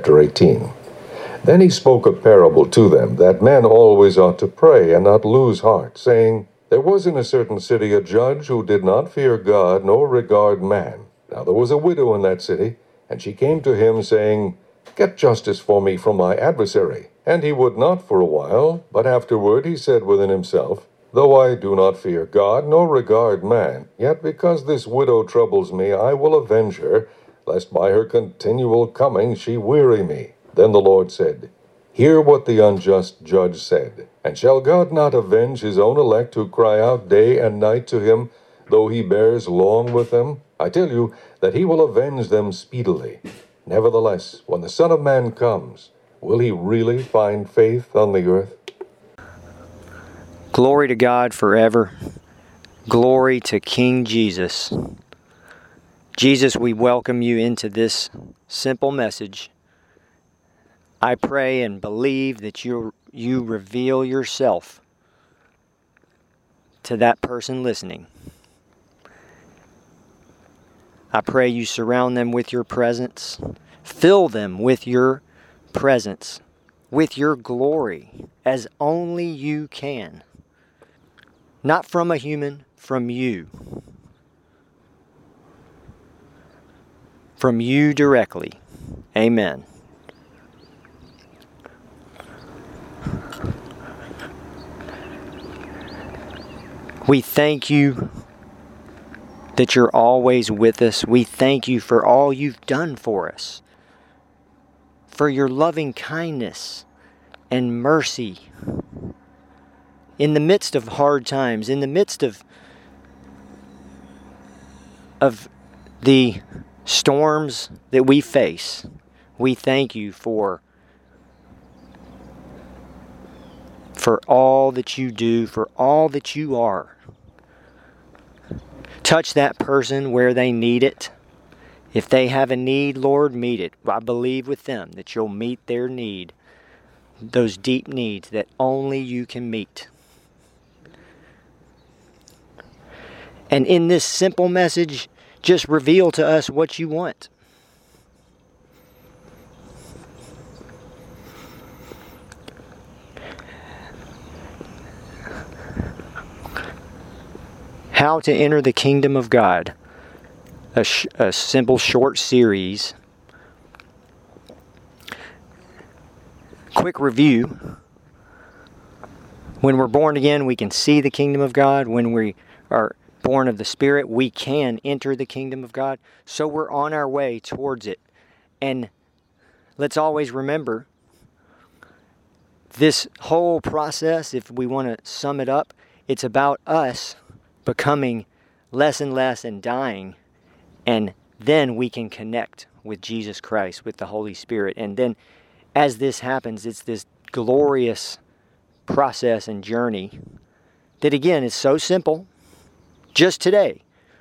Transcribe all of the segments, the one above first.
chapter 18. Then he spoke a parable to them, that men always ought to pray and not lose heart, saying, There was in a certain city a judge who did not fear God nor regard man. Now there was a widow in that city, and she came to him, saying, Get justice for me from my adversary. And he would not for a while, but afterward he said within himself, Though I do not fear God nor regard man, yet because this widow troubles me, I will avenge her, lest by her continual coming she weary me. Then the Lord said, Hear what the unjust judge said. And shall God not avenge his own elect who cry out day and night to him, though he bears long with them? I tell you that he will avenge them speedily. Nevertheless, when the Son of Man comes, will he really find faith on the earth? Glory to God forever. Glory to King Jesus. Jesus, we welcome you into this simple message. I pray and believe that you reveal yourself to that person listening. I pray you surround them with your presence. Fill them with your presence, with your glory, as only you can. Not from a human, from you. From you directly. Amen. We thank you that you're always with us. We thank you for all you've done for us, for your loving kindness and mercy in the midst of hard times, in the midst of the storms that we face. We thank you for all that you do, for all that you are. Touch that person where they need it. If they have a need, Lord, meet it. I believe with them that you'll meet their need, those deep needs that only you can meet. And in this simple message, just reveal to us what you want. How to enter the kingdom of God. A simple short series. Quick review. When we're born again, we can see the kingdom of God. When we are born of the Spirit, we can enter the kingdom of God. So we're on our way towards it. And let's always remember, this whole process, if we want to sum it up, it's about us becoming less and less and dying, and then we can connect with Jesus Christ, with the Holy Spirit. And then as this happens, it's this glorious process and journey that, again, is so simple. Just today,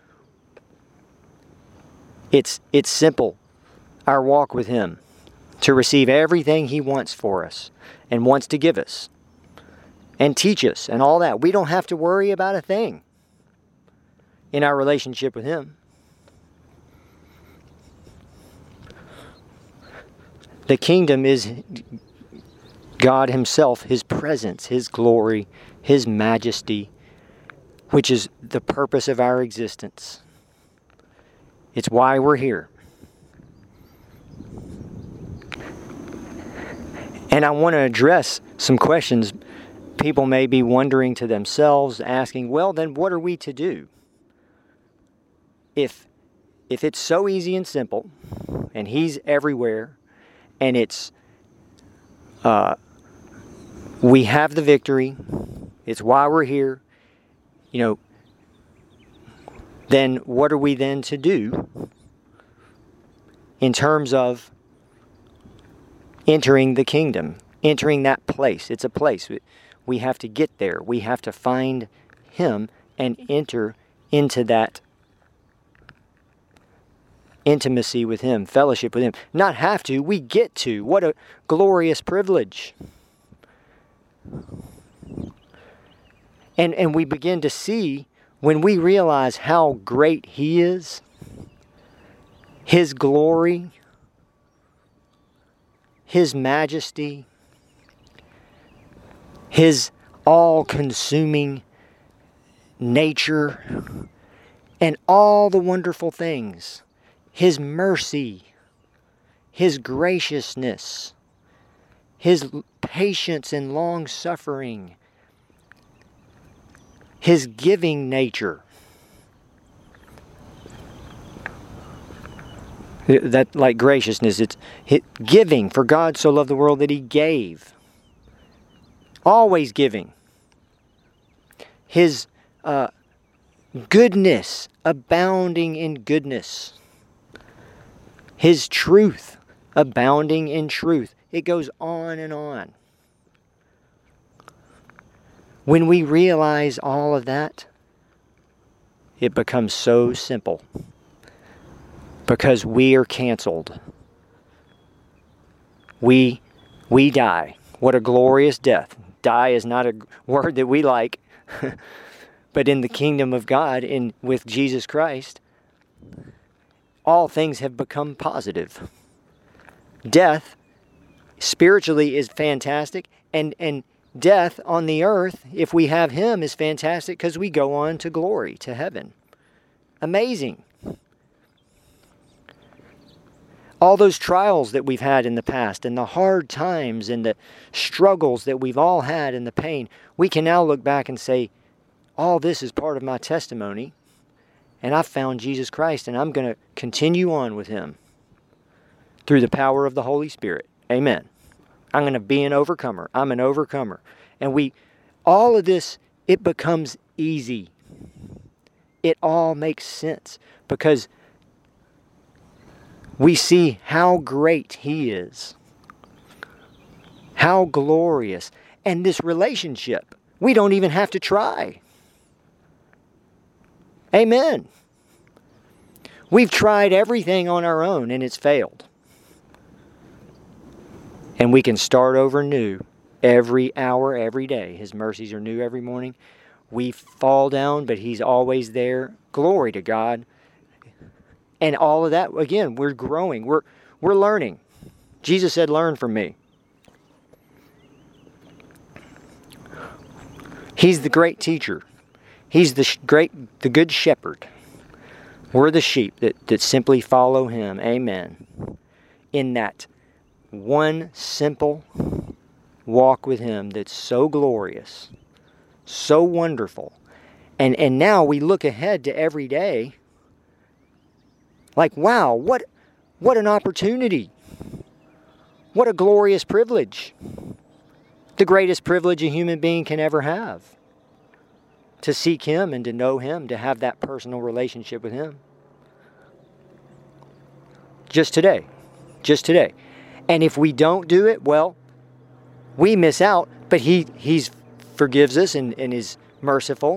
it's simple, our walk with Him, to receive everything He wants for us and wants to give us and teach us and all that. We don't have to worry about a thing in our relationship with Him. The kingdom is God Himself, His presence, His glory, His majesty, which is the purpose of our existence. It's why we're here. And I want to address some questions people may be wondering to themselves, asking, well, then what are we to do? If it's so easy and simple, and He's everywhere, and it's we have the victory, it's why we're here, then what are we then to do in terms of entering the kingdom, entering that place? It's a place. We have to get there. We have to find Him and enter into that intimacy with Him, fellowship with Him. Not have to, we get to. What a glorious privilege. And we begin to see, when we realize how great He is, His glory, His majesty, His all-consuming nature, and all the wonderful things, His mercy, His graciousness, His patience and long-suffering, His giving nature. That, like graciousness, it's giving. For God so loved the world that He gave. Always giving. His goodness, abounding in goodness. His truth, abounding in truth. It goes on and on. When we realize all of that, it becomes so simple. Because we are canceled. We die. What a glorious death. Die is not a word that we like. But in the kingdom of God, with Jesus Christ, all things have become positive. Death, spiritually, is fantastic. And death on the earth, if we have Him, is fantastic because we go on to glory, to heaven. Amazing. All those trials that we've had in the past, and the hard times, and the struggles that we've all had, and the pain, we can now look back and say, all this is part of my testimony, and I've found Jesus Christ, and I'm going to continue on with Him through the power of the Holy Spirit. Amen. I'm going to be an overcomer. I'm an overcomer. And all of this, it becomes easy. It all makes sense because we see how great He is, how glorious. And this relationship, we don't even have to try. Amen. We've tried everything on our own and it's failed. And we can start over new every hour, every day. His mercies are new every morning. We fall down, but He's always there. Glory to God. And all of that, again, we're growing. We're learning. Jesus said, learn from me. He's the great teacher. He's the good shepherd. We're the sheep that simply follow Him. Amen. In that one simple walk with Him that's so glorious, so wonderful. And now we look ahead to every day like, wow, what an opportunity. What a glorious privilege. The greatest privilege a human being can ever have. To seek Him and to know Him, to have that personal relationship with Him. Just today. Just today. And if we don't do it, well, we miss out, but He forgives us and is merciful.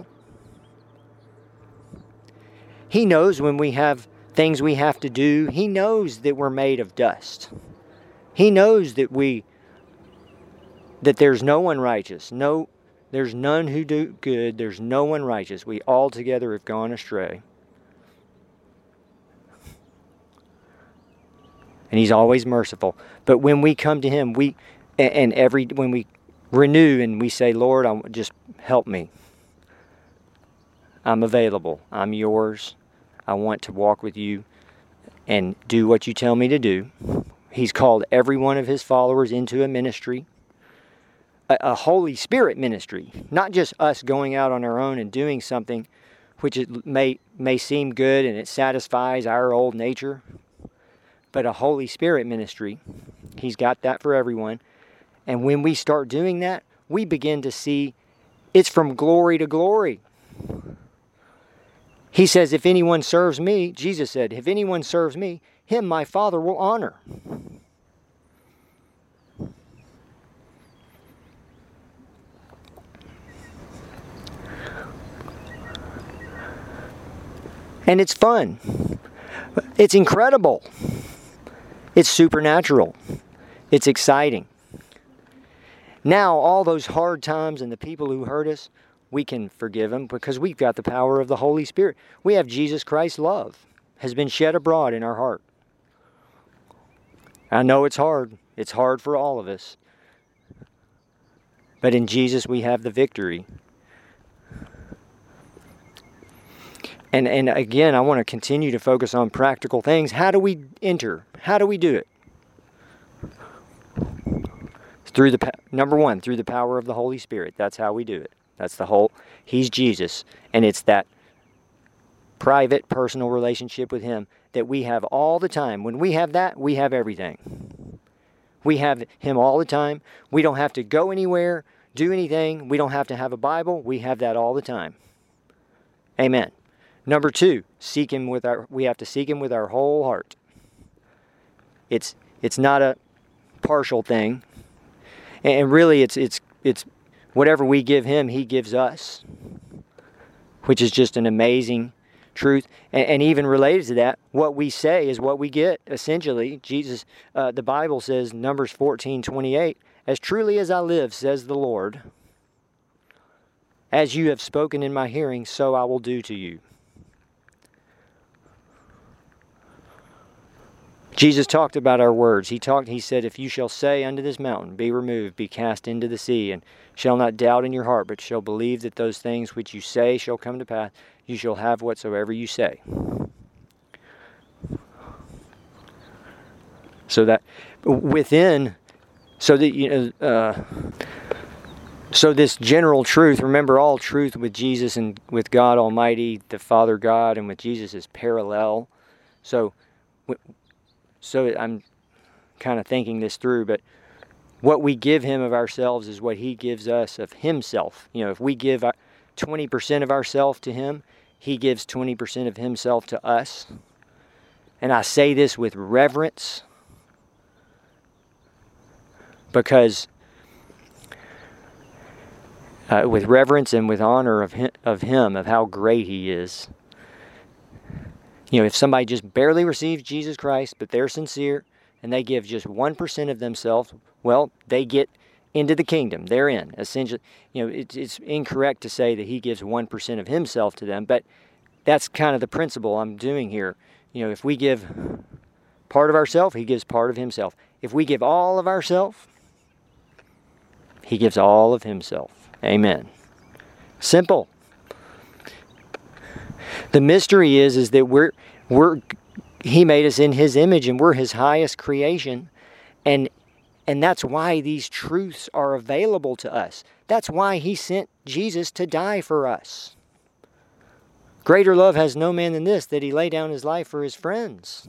He knows when we have things we have to do. He knows that we're made of dust. He knows that there's no one righteous. No, there's none who do good. There's no one righteous. We all together have gone astray. And He's always merciful. But when we come to Him, when we renew and we say, Lord, just help me. I'm available. I'm yours. I want to walk with you and do what you tell me to do. He's called every one of His followers into a ministry, a Holy Spirit ministry, not just us going out on our own and doing something which it may seem good and it satisfies our old nature, but a Holy Spirit ministry. He's got that for everyone. And when we start doing that, we begin to see it's from glory to glory. He says, if anyone serves me, Jesus said, if anyone serves me, him my Father will honor. And it's fun. It's incredible. It's supernatural. It's exciting. Now, all those hard times and the people who hurt us, we can forgive them because we've got the power of the Holy Spirit. We have Jesus Christ's love has been shed abroad in our heart. I know it's hard. It's hard for all of us. But in Jesus we have the victory. And again, I want to continue to focus on practical things. How do we enter? How do we do it? Number one, through the power of the Holy Spirit. That's how we do it. He's Jesus. And it's that private, personal relationship with Him that we have all the time. When we have that, we have everything. We have Him all the time. We don't have to go anywhere, do anything. We don't have to have a Bible. We have that all the time. Amen. Number two, we have to seek Him with our whole heart. It's not a partial thing. And really it's whatever we give Him, He gives us. Which is just an amazing truth. And even related to that, what we say is what we get, essentially. The Bible says, Numbers 14:28, "As truly as I live, says the Lord, as you have spoken in my hearing, so I will do to you." Jesus talked about our words. He said, "If you shall say unto this mountain, be removed, be cast into the sea, and shall not doubt in your heart, but shall believe that those things which you say shall come to pass, you shall have whatsoever you say." So that so this general truth, remember all truth with Jesus and with God Almighty, the Father God, and with Jesus is parallel. So I'm kind of thinking this through, but what we give Him of ourselves is what He gives us of Himself. If we give 20% of ourselves to Him, He gives 20% of Himself to us. And I say this with reverence, because with reverence and with honor of Him, of how great He is. If somebody just barely receives Jesus Christ, but they're sincere, and they give just 1% of themselves, well, they get into the kingdom. They're in. Essentially, it's incorrect to say that He gives 1% of Himself to them, but that's kind of the principle I'm doing here. If we give part of ourselves, He gives part of Himself. If we give all of ourselves, He gives all of Himself. Amen. Simple. The mystery is that He made us in His image, and we're His highest creation, and that's why these truths are available to us. That's why He sent Jesus to die for us. Greater love has no man than this, that He lay down His life for His friends.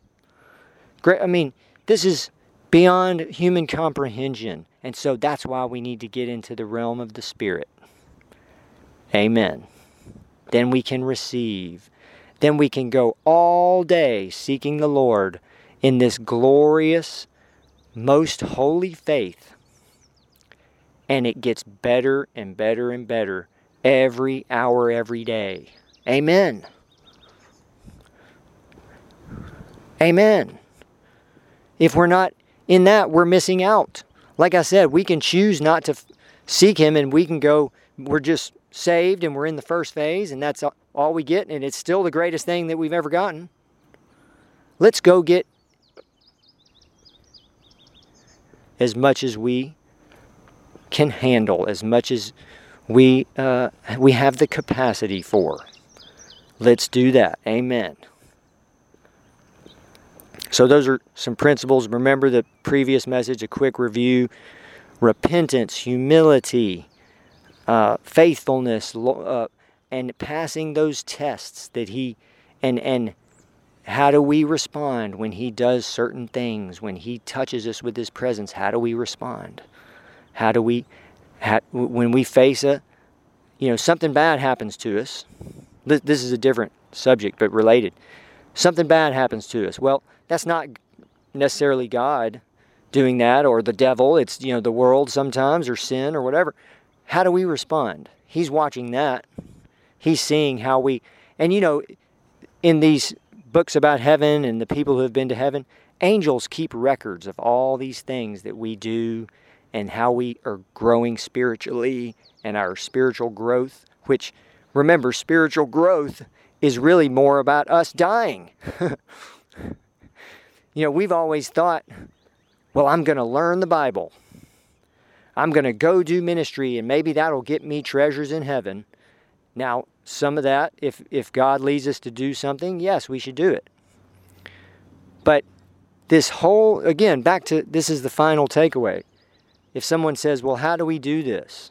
This is beyond human comprehension, and so that's why we need to get into the realm of the Spirit. Amen. Then we can receive. Then we can go all day seeking the Lord in this glorious, most holy faith. And it gets better and better and better every hour, every day. Amen. Amen. If we're not in that, we're missing out. Like I said, we can choose not to seek Him, and we can go, we're just saved and we're in the first phase, and that's all we get, and it's still the greatest thing that we've ever gotten. Let's go get as much as we can handle, as much as we have the capacity for. Let's do that. Amen. So those are some principles. Remember the previous message, a quick review. Repentance, humility, faithfulness, and passing those tests that He, and how do we respond when He does certain things, when He touches us with His presence? How do we respond? When we face something bad happens to us. This is a different subject, but related. Something bad happens to us. Well, that's not necessarily God doing that, or the devil. It's the world sometimes, or sin, or whatever. How do we respond? He's watching that. He's seeing how we, and in these books about heaven and the people who have been to heaven, angels keep records of all these things that we do and how we are growing spiritually and our spiritual growth, which, remember, spiritual growth is really more about us dying. We've always thought well, I'm going to learn the Bible. I'm going to go do ministry, and maybe that'll get me treasures in heaven. Now, some of that, if God leads us to do something, yes, we should do it. But this whole, again, back to, this is the final takeaway. If someone says, well, how do we do this?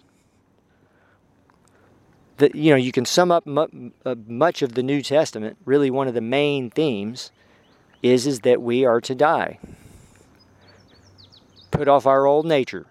You can sum up much of the New Testament. Really, one of the main themes is that we are to die. Put off our old nature.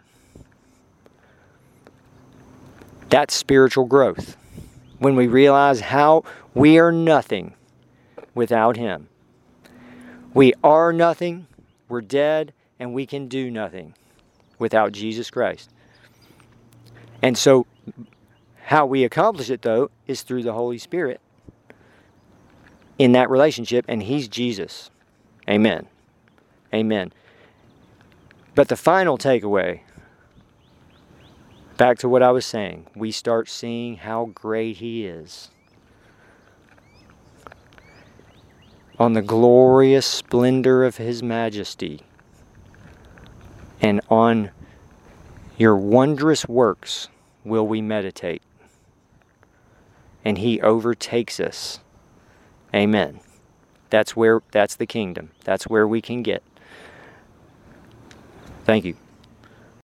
That's spiritual growth. When we realize how we are nothing without Him. We are nothing, we're dead, and we can do nothing without Jesus Christ. And so, how we accomplish it, though, is through the Holy Spirit in that relationship, and He's Jesus. Amen. Amen. But the final takeaway, back to what I was saying, we start seeing how great He is. On the glorious splendor of His majesty, and on your wondrous works will we meditate. And He overtakes us. Amen. That's the kingdom. That's where we can get. Thank you.